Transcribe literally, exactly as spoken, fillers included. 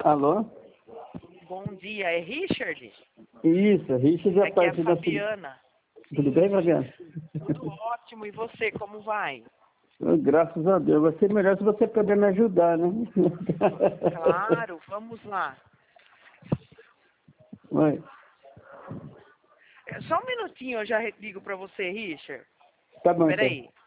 Alô? Bom dia, é Richard? Isso, Richard é a Aqui é parte a da... Fabiana. Tudo bem, Fabiana? Tudo ótimo, e você, como vai? Graças a Deus. Vai ser melhor se você puder me ajudar, né? Claro, vamos lá. Oi. É, Só um minutinho, eu já ligo para você, Richard. Tá bom, então. Peraí.